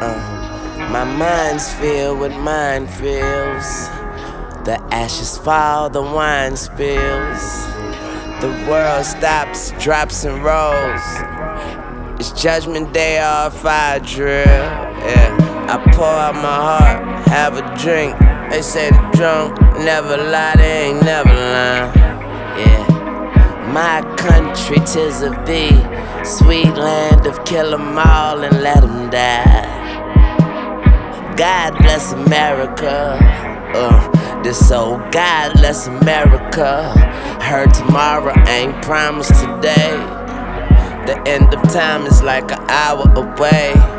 My mind's filled with minefields. The ashes fall, the wine spills. The world stops, drops and rolls. It's judgment day or a fire drill. Yeah, I pour out my heart, have a drink. They say the drunk never lie, they ain't never lying. Yeah, my country 'tis of thee, sweet land of kill 'em all and let 'em die. God bless America. This old God bless America. Heard tomorrow ain't promised today. The end of time is like an hour away.